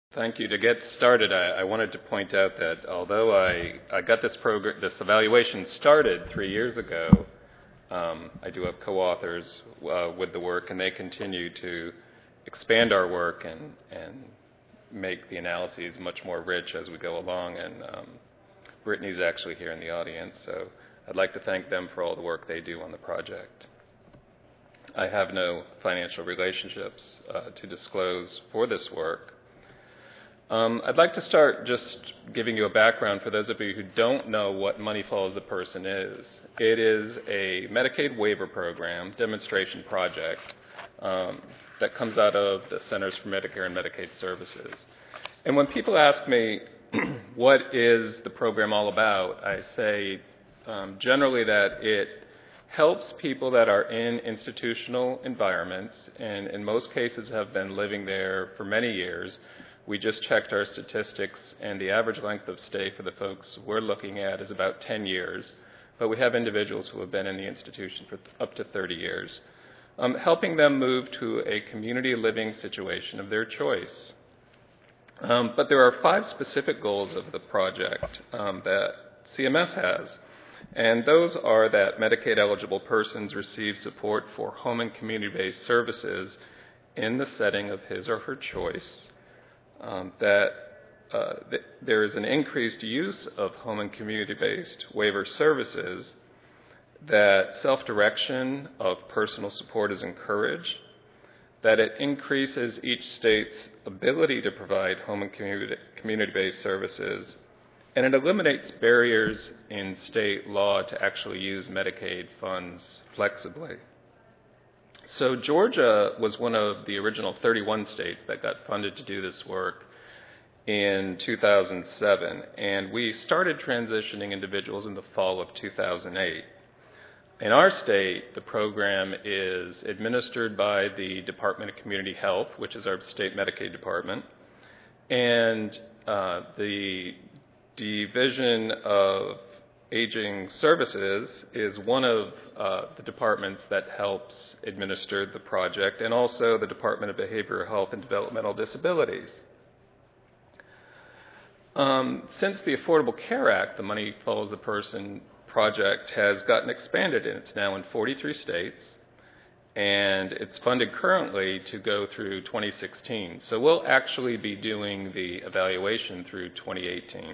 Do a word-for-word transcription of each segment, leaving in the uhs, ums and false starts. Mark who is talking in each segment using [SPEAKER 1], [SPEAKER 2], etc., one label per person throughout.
[SPEAKER 1] Thank you. To get started, I, I wanted to point out that although I, I got this program, this evaluation started three years ago, um, I do have co-authors uh, with the work, and they continue to expand our work and, and make the analyses much more rich as we go along. And um, Brittany's actually here in the audience, so I'd like to thank them for all the work they do on the project. I have no financial relationships uh, to disclose for this work. Um, I'd like to start just giving you a background for those of you who don't know what Money Follows the Person is. It is a Medicaid waiver program, demonstration project, um, that comes out of the Centers for Medicare and Medicaid Services. And when people ask me, what is the program all about, I say um, generally that it helps people that are in institutional environments, and in most cases have been living there for many years. We just checked our statistics, and the average length of stay for the folks we're looking at is about ten years, but we have individuals who have been in the institution for up to thirty years, um, helping them move to a community living situation of their choice. Um, but there are five specific goals of the project um, that C M S has, and those are that Medicaid-eligible persons receive support for home and community-based services in the setting of his or her choice, Um, that uh, th- there is an increased use of home and community-based waiver services, that self-direction of personal support is encouraged, that it increases each state's ability to provide home and community- community-based services, and it eliminates barriers in state law to actually use Medicaid funds flexibly. So Georgia was one of the original thirty-one states that got funded to do this work in two thousand seven, and we started transitioning individuals in the fall of two thousand eight. In our state, the program is administered by the Department of Community Health, which is our state Medicaid department, and uh, the Division of Aging Services is one of uh, the departments that helps administer the project, and also the Department of Behavioral Health and Developmental Disabilities. Um, since the Affordable Care Act, the Money Follows the Person project has gotten expanded, and it's now in forty-three states, and it's funded currently to go through twenty sixteen. So we'll actually be doing the evaluation through twenty eighteen.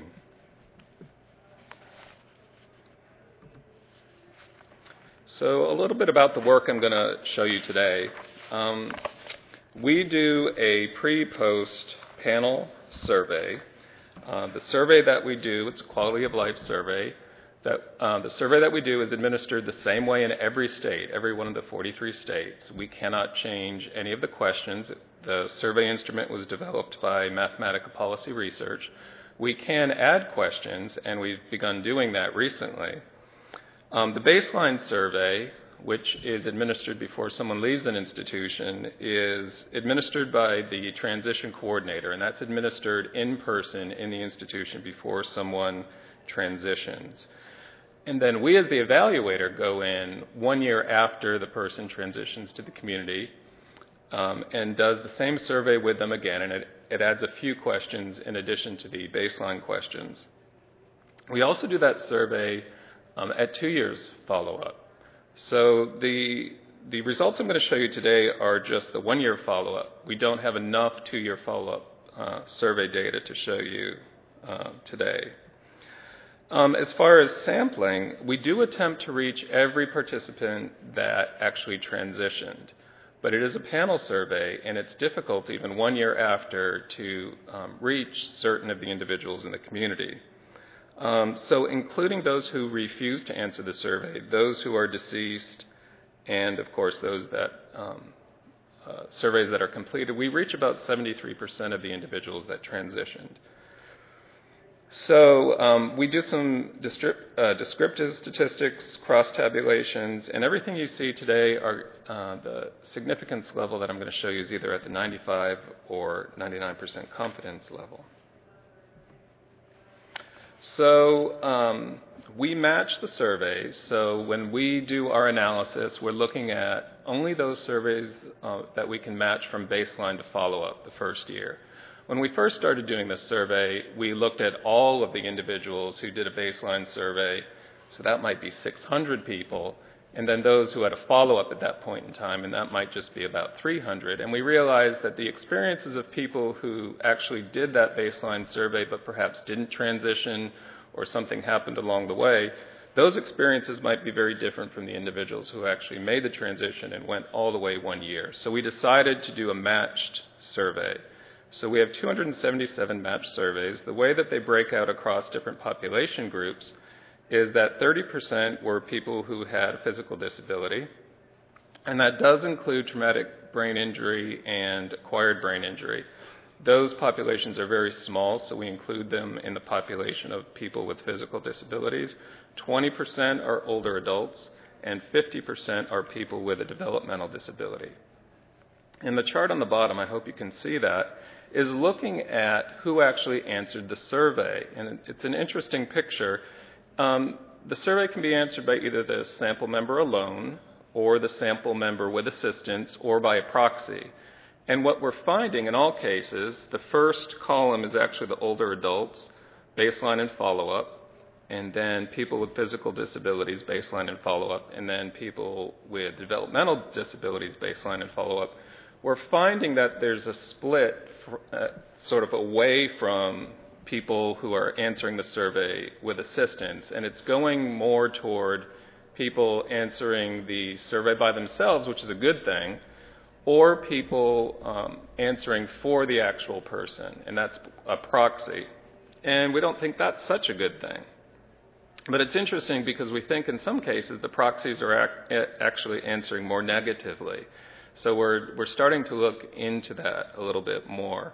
[SPEAKER 1] So a little bit about the work I'm going to show you today. Um, we do a pre-post panel survey. Uh, the survey that we do, it's a quality of life survey. That, uh, the survey that we do is administered the same way in every state, every one of the forty-three states. We cannot change any of the questions. The survey instrument was developed by Mathematica Policy Research. We can add questions, and we've begun doing that recently. Um, the baseline survey, which is administered before someone leaves an institution, is administered by the transition coordinator, and that's administered in person in the institution before someone transitions. And then we, as the evaluator, go in one year after the person transitions to the community um, and does the same survey with them again, and it, it adds a few questions in addition to the baseline questions. We also do that survey Um, at two years follow-up. So the the results I'm going to show you today are just the one-year follow-up. We don't have enough two-year follow-up uh, survey data to show you uh, today. Um, as far as sampling, we do attempt to reach every participant that actually transitioned, but it is a panel survey, and it's difficult even one year after to um, reach certain of the individuals in the community. Um, so including those who refuse to answer the survey, those who are deceased, and of course those that um, uh, surveys that are completed, we reach about seventy-three percent of the individuals that transitioned. So um, we do some distrip- uh, descriptive statistics, cross-tabulations, and everything you see today are uh, the significance level that I'm going to show you is either at the ninety-five or ninety-nine percent confidence level. So um, we match the surveys. So when we do our analysis, we're looking at only those surveys uh, that we can match from baseline to follow-up the first year. When we first started doing this survey, we looked at all of the individuals who did a baseline survey, so that might be six hundred people, and then those who had a follow-up at that point in time, and that might just be about three hundred. And we realized that the experiences of people who actually did that baseline survey but perhaps didn't transition or something happened along the way, those experiences might be very different from the individuals who actually made the transition and went all the way one year. So we decided to do a matched survey. So we have two hundred seventy-seven matched surveys. The way that they break out across different population groups is that thirty percent were people who had a physical disability, and that does include traumatic brain injury and acquired brain injury. Those populations are very small, so we include them in the population of people with physical disabilities. twenty percent are older adults, and fifty percent are people with a developmental disability. In the chart on the bottom, I hope you can see that, is looking at who actually answered the survey. And it's an interesting picture. Um, the survey can be answered by either the sample member alone, or the sample member with assistance, or by a proxy. And what we're finding in all cases, the first column is actually the older adults, baseline and follow-up, and then people with physical disabilities, baseline and follow-up, and then people with developmental disabilities, baseline and follow-up. We're finding that there's a split uh, sort of away from people who are answering the survey with assistance, and it's going more toward people answering the survey by themselves, which is a good thing, or people um, answering for the actual person, and that's a proxy. And we don't think that's such a good thing. But it's interesting because we think in some cases the proxies are ac- actually answering more negatively. So we're, we're starting to look into that a little bit more.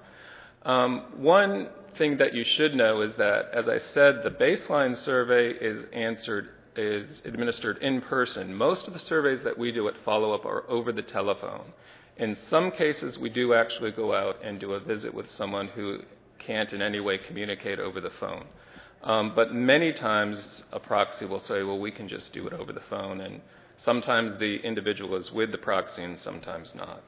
[SPEAKER 1] Um, one thing that you should know is that, as I said, the baseline survey is answered is administered in person. Most of the surveys that we do at follow-up are over the telephone. In some cases, we do actually go out and do a visit with someone who can't in any way communicate over the phone. Um, but many times, a proxy will say, well, we can just do it over the phone, and sometimes the individual is with the proxy and sometimes not.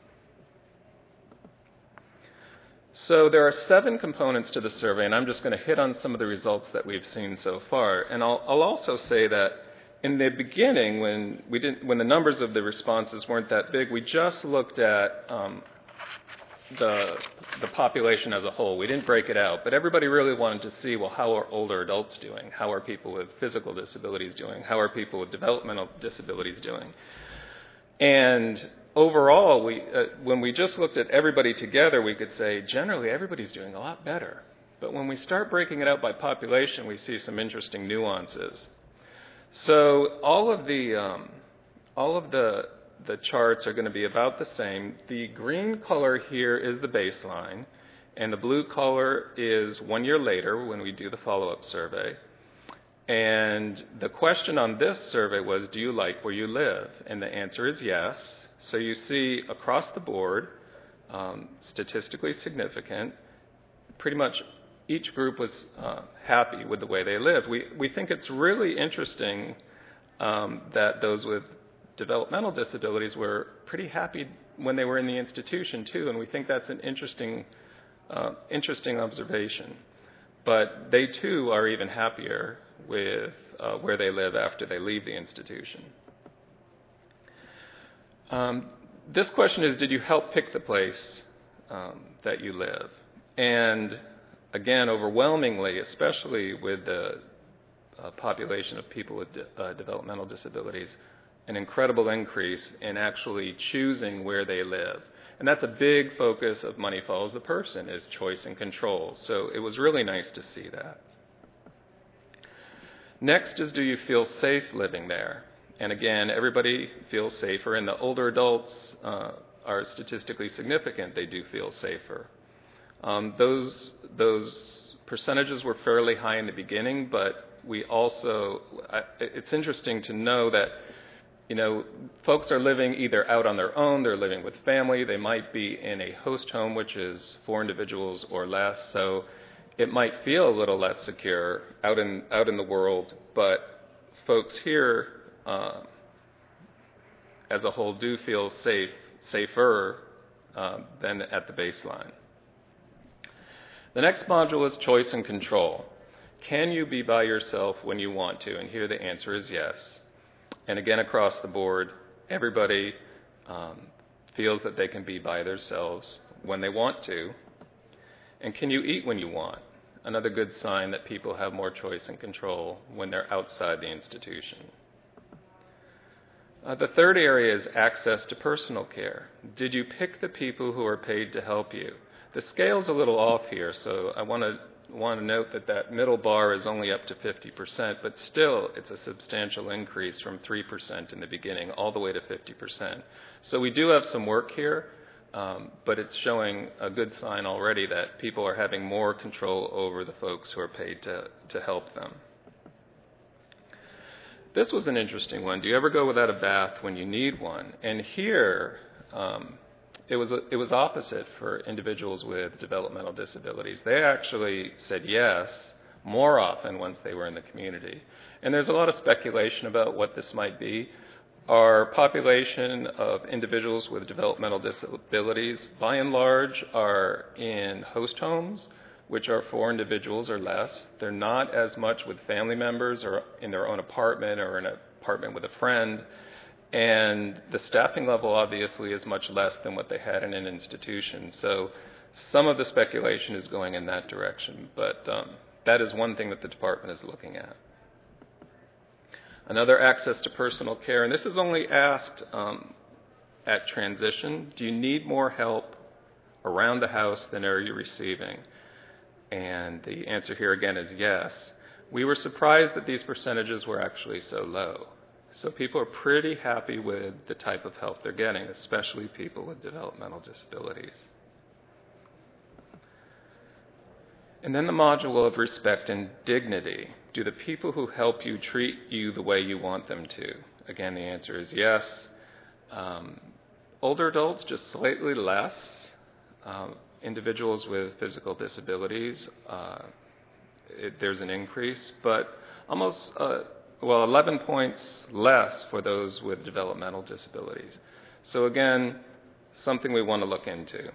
[SPEAKER 1] So there are seven components to the survey, and I'm just going to hit on some of the results that we've seen so far. And I'll, I'll also say that in the beginning, when we didn't, when the numbers of the responses weren't that big, we just looked at um, the the population as a whole. We didn't break it out, but everybody really wanted to see, well, how are older adults doing? How are people with physical disabilities doing? How are people with developmental disabilities doing? And overall, we uh, when we just looked at everybody together, we could say generally everybody's doing a lot better. But when we start breaking it out by population, we see some interesting nuances. So all of the um, all of the the charts are going to be about the same. The green color here is the baseline, and the blue color is one year later when we do the follow-up survey. And the question on this survey was, do you like where you live? And the answer is yes. So you see across the board, um, statistically significant, pretty much each group was uh, happy with the way they lived. We, we think it's really interesting um, that those with developmental disabilities were pretty happy when they were in the institution too, and we think that's an interesting, uh, interesting observation. But they too are even happier with uh, where they live after they leave the institution. Um, this question is, did you help pick the place um, that you live? And again, overwhelmingly, especially with the uh, population of people with de- uh, developmental disabilities, an incredible increase in actually choosing where they live. And that's a big focus of Money Follows the Person, is choice and control. So it was really nice to see that. Next is, do you feel safe living there? And again, everybody feels safer, and the older adults uh, are statistically significant. They do feel safer. Um, those, those percentages were fairly high in the beginning, but we also, I, it's interesting to know that You know, folks are living either out on their own, they're living with family, they might be in a host home, which is four individuals or less, so it might feel a little less secure out in out in the world, but folks here, uh, as a whole, do feel safe, safer uh, than at the baseline. The next module is choice and control. Can you be by yourself when you want to? And here the answer is yes. And again, across the board, everybody um, feels that they can be by themselves when they want to. And can you eat when you want? Another good sign that people have more choice and control when they're outside the institution. Uh, the third area is access to personal care. Did you pick the people who are paid to help you? The scale's a little off here, so I want to want to note that that middle bar is only up to fifty percent, but still it's a substantial increase from three percent in the beginning all the way to fifty percent. So we do have some work here, um, but it's showing a good sign already that people are having more control over the folks who are paid to, to help them. This was an interesting one. Do you ever go without a bath when you need one? And here, um, it was a, it was opposite for individuals with developmental disabilities. They actually said yes more often once they were in the community. And there's a lot of speculation about what this might be. Our population of individuals with developmental disabilities, by and large, are in host homes, which are four individuals or less. They're not as much with family members or in their own apartment or in an apartment with a friend. And the staffing level obviously is much less than what they had in an institution. So some of the speculation is going in that direction, but um, that is one thing that the department is looking at. Another, access to personal care, and this is only asked um, at transition. Do you need more help around the house than are you receiving? And the answer here again is yes. We were surprised that these percentages were actually so low. So people are pretty happy with the type of help they're getting, especially people with developmental disabilities. And then the module of respect and dignity. Do the people who help you treat you the way you want them to? Again, the answer is yes. Um, older adults, just slightly less. Um, individuals with physical disabilities, uh, it, there's an increase, but almost, uh, well, eleven points less for those with developmental disabilities. So again, something we want to look into.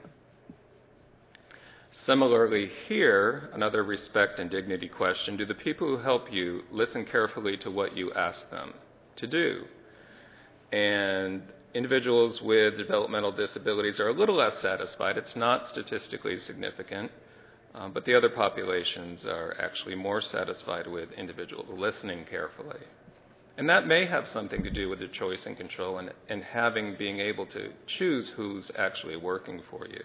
[SPEAKER 1] Similarly here, another respect and dignity question. Do the people who help you listen carefully to what you ask them to do? And individuals with developmental disabilities are a little less satisfied. It's not statistically significant, um, but the other populations are actually more satisfied with individuals listening carefully. And that may have something to do with the choice and control and, and having, being able to choose who's actually working for you.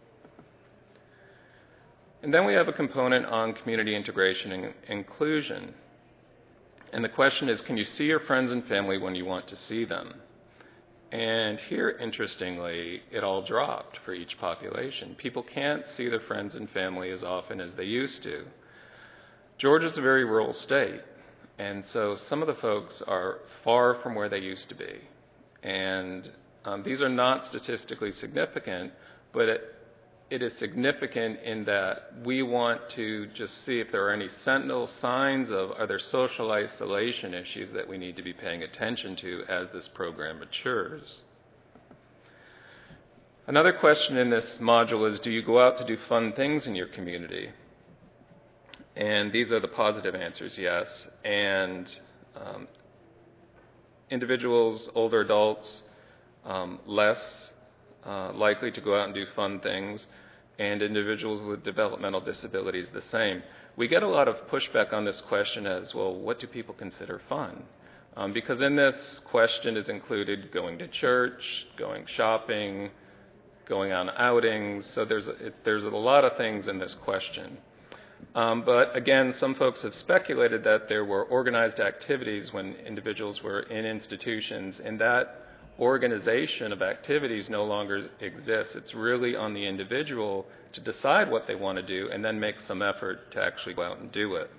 [SPEAKER 1] And then we have a component on community integration and inclusion. And the question is, can you see your friends and family when you want to see them? And here, interestingly, it all dropped for each population. People can't see their friends and family as often as they used to. Georgia's a very rural state, and so some of the folks are far from where they used to be. And um, these are not statistically significant, but it, it is significant in that we want to just see if there are any sentinel signs of, are there social isolation issues that we need to be paying attention to as this program matures. Another question in this module is, do you go out to do fun things in your community? And these are the positive answers, yes. And um, individuals, older adults, um, less uh, likely to go out and do fun things, and individuals with developmental disabilities the same. We get a lot of pushback on this question as, well, what do people consider fun? Um, because in this question is included going to church, going shopping, going on outings, so there's a, it, there's a lot of things in this question. Um, but again, some folks have speculated that there were organized activities when individuals were in institutions, and that organization of activities no longer exists. It's really on the individual to decide what they want to do and then make some effort to actually go out and do it.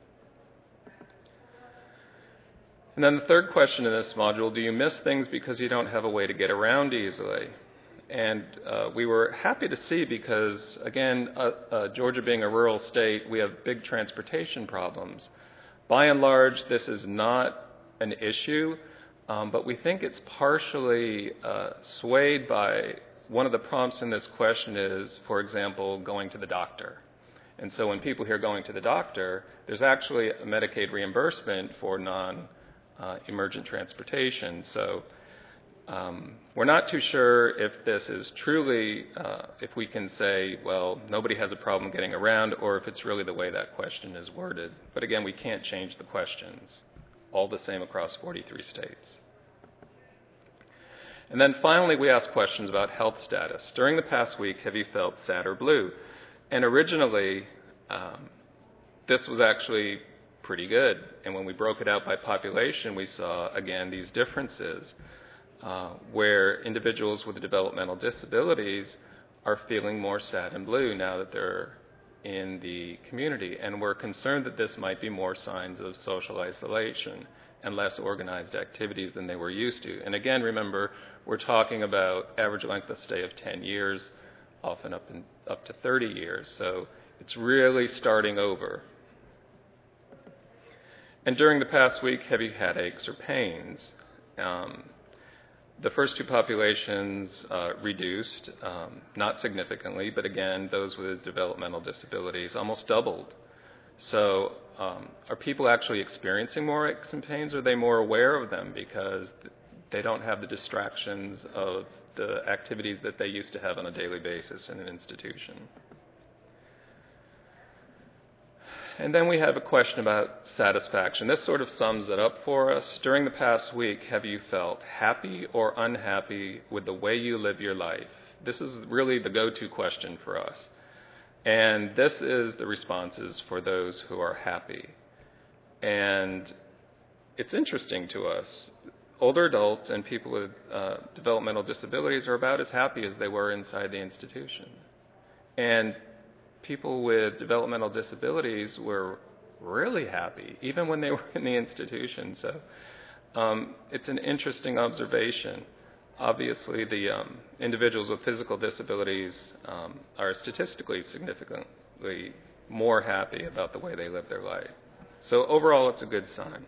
[SPEAKER 1] And then the third question in this module, do you miss things because you don't have a way to get around easily? And uh, we were happy to see because, again, uh, uh, Georgia being a rural state, we have big transportation problems. By and large, this is not an issue. Um, but we think it's partially uh, swayed by one of the prompts in this question is, for example, going to the doctor. And so when people hear going to the doctor, there's actually a Medicaid reimbursement for non-emergent uh, transportation. So um, we're not too sure if this is truly, uh, if we can say, well, nobody has a problem getting around, or if it's really the way that question is worded. But again, we can't change the questions. All the same across forty-three states. And then finally, we ask questions about health status. During the past week, have you felt sad or blue? And originally, um, this was actually pretty good. And when we broke it out by population, we saw, again, these differences uh, where individuals with developmental disabilities are feeling more sad and blue now that they're in the community. And we're concerned that this might be more signs of social isolation and less organized activities than they were used to. And again, remember, we're talking about average length of stay of ten years, often up, in, up to thirty years. So it's really starting over. And during the past week, have you had aches or pains? Um, the first two populations uh, reduced, um, not significantly, but again, those with developmental disabilities almost doubled. So um, are people actually experiencing more aches and pains, or are they more aware of them because they don't have the distractions of the activities that they used to have on a daily basis in an institution? And then we have a question about satisfaction. This sort of sums it up for us. During the past week, have you felt happy or unhappy with the way you live your life? This is really the go-to question for us. And this is the responses for those who are happy. And it's interesting to us. Older adults and people with uh, developmental disabilities are about as happy as they were inside the institution. And people with developmental disabilities were really happy, even when they were in the institution. So um, it's an interesting observation. Obviously, the um, individuals with physical disabilities um, are statistically significantly more happy about the way they live their life. So overall, it's a good sign.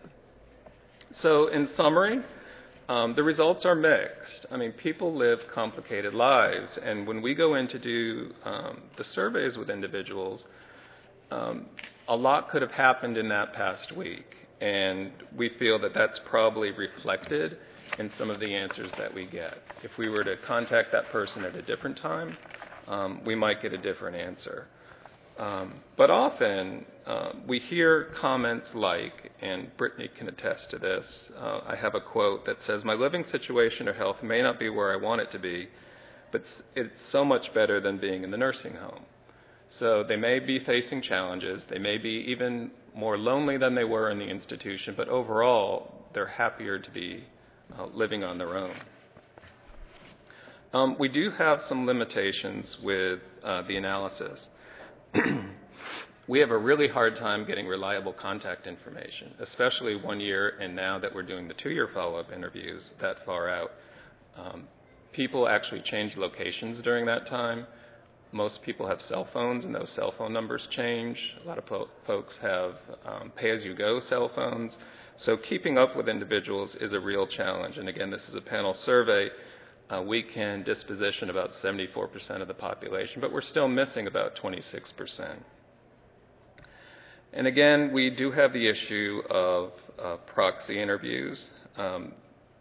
[SPEAKER 1] So in summary, um, the results are mixed. I mean, people live complicated lives, and when we go in to do um, the surveys with individuals, um, a lot could have happened in that past week, and we feel that that's probably reflected in some of the answers that we get. If we were to contact that person at a different time, um, we might get a different answer. Um, but often uh, we hear comments like, and Brittany can attest to this, uh, I have a quote that says, "My living situation or health may not be where I want it to be, but it's so much better than being in the nursing home." So they may be facing challenges, they may be even more lonely than they were in the institution, but overall they're happier to be Uh, living on their own. Um, we do have some limitations with uh, the analysis. We have a really hard time getting reliable contact information, especially one year and now that we're doing the two-year follow-up interviews that far out. Um, people actually change locations during that time. Most people have cell phones, and those cell phone numbers change. A lot of po- folks have um, pay-as-you-go cell phones. So keeping up with individuals is a real challenge. And again, this is a panel survey. Uh, we can disposition about seventy-four percent of the population, but we're still missing about twenty-six percent. And again, we do have the issue of uh, proxy interviews. Um,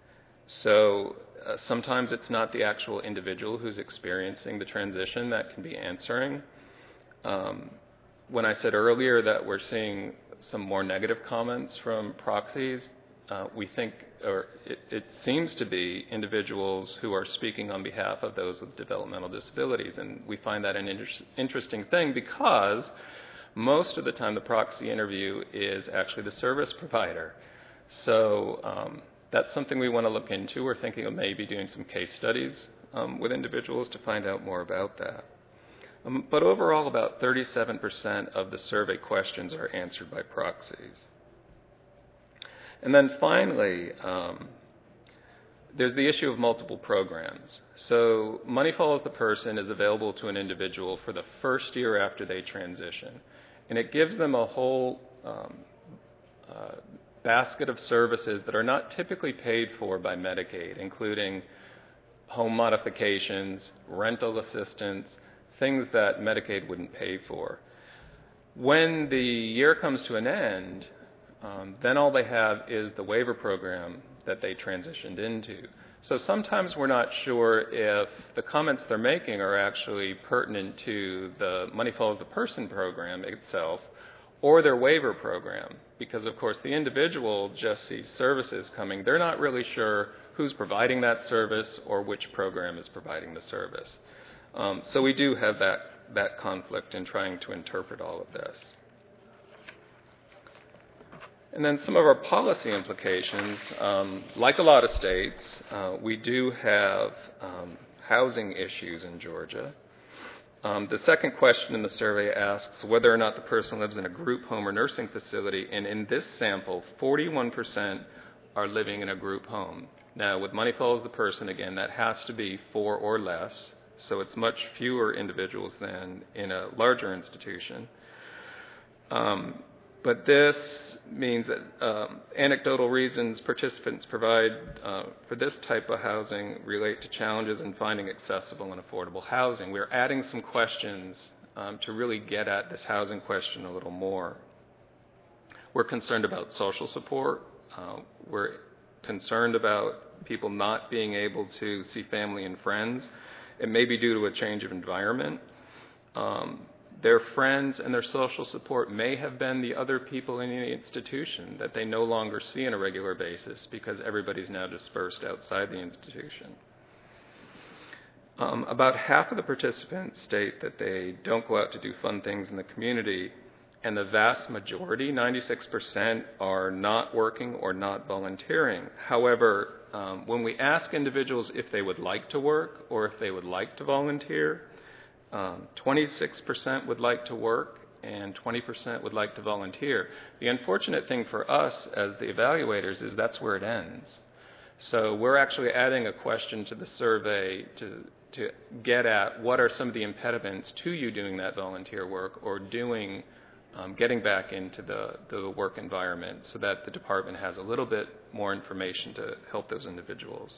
[SPEAKER 1] so uh, sometimes it's not the actual individual who's experiencing the transition that can be answering. Um, when I said earlier that we're seeing some more negative comments from proxies, uh, we think, or it, it seems to be individuals who are speaking on behalf of those with developmental disabilities. And we find that an inter- interesting thing because most of the time the proxy interview is actually the service provider. So um, that's something we want to look into. We're thinking of maybe doing some case studies um, with individuals to find out more about that. Um, but overall, about thirty-seven percent of the survey questions are answered by proxies. And then finally, um, there's the issue of multiple programs. So Money Follows the Person is available to an individual for the first year after they transition. And it gives them a whole um, uh, basket of services that are not typically paid for by Medicaid, including home modifications, rental assistance, things that Medicaid wouldn't pay for. When the year comes to an end, um, then all they have is the waiver program that they transitioned into. So sometimes we're not sure if the comments they're making are actually pertinent to the Money Follows the Person program itself or their waiver program, because of course the individual just sees services coming. They're not really sure who's providing that service or which program is providing the service. Um, so we do have that, that conflict in trying to interpret all of this. And then some of our policy implications, um, like a lot of states, uh, we do have um, housing issues in Georgia. Um, the second question in the survey asks whether or not the person lives in a group home or nursing facility, and in this sample, forty-one percent are living in a group home. Now, with Money Follows the Person, again, that has to be four or less, so it's much fewer individuals than in a larger institution. Um, But this means that um, anecdotal reasons participants provide uh, for this type of housing relate to challenges in finding accessible and affordable housing. We're adding some questions um, to really get at this housing question a little more. We're concerned about social support. Uh, we're concerned about people not being able to see family and friends. It may be due to a change of environment. Um, Their friends and their social support may have been the other people in the institution that they no longer see on a regular basis because everybody's now dispersed outside the institution. Um, about half of the participants state that they don't go out to do fun things in the community, and the vast majority, ninety-six percent, are not working or not volunteering. However, um, when we ask individuals if they would like to work or if they would like to volunteer, Um, twenty-six percent would like to work and twenty percent would like to volunteer. The unfortunate thing for us as the evaluators is that's where it ends. So we're actually adding a question to the survey to, to get at what are some of the impediments to you doing that volunteer work or doing, um, getting back into the, the work environment so that the department has a little bit more information to help those individuals.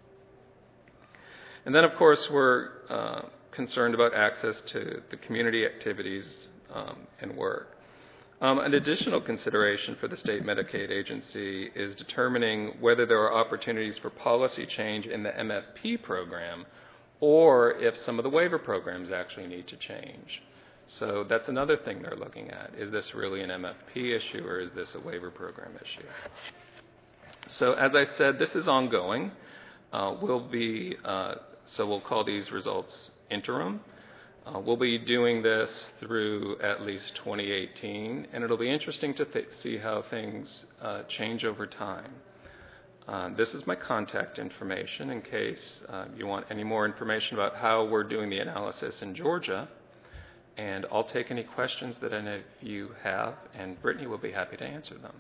[SPEAKER 1] And then, of course, we're uh, concerned about access to the community activities um, and work. Um, an additional consideration for the state Medicaid agency is determining whether there are opportunities for policy change in the M F P program or if some of the waiver programs actually need to change. So that's another thing they're looking at. Is this really an M F P issue or is this a waiver program issue? So as I said, this is ongoing. Uh, we'll be, uh, so we'll call these results interim. Uh, we'll be doing this through at least twenty eighteen, and it'll be interesting to th- see how things uh, change over time. Uh, this is my contact information in case uh, you want any more information about how we're doing the analysis in Georgia, and I'll take any questions that any of you have, and Brittany will be happy to answer them.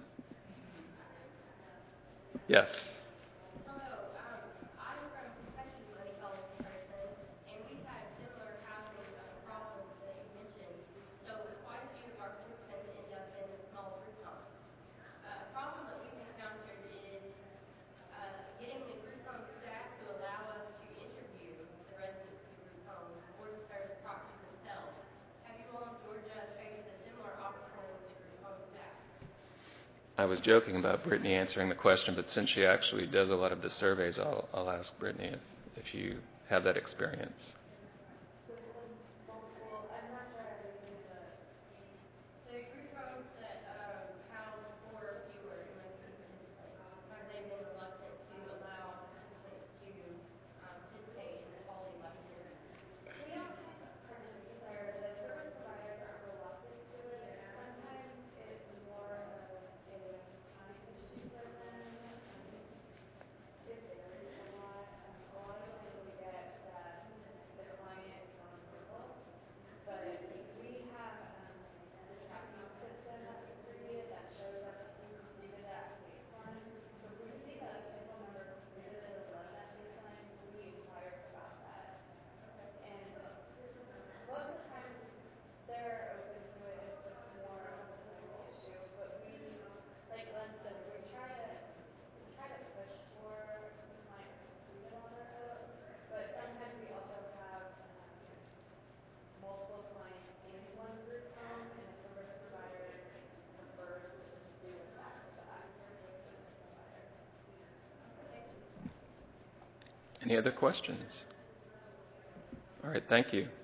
[SPEAKER 1] Yes? I was joking about Brittany answering the question, but since she actually does a lot of the surveys, I'll, I'll ask Brittany if, if you have that experience. Any other questions? All right, thank you.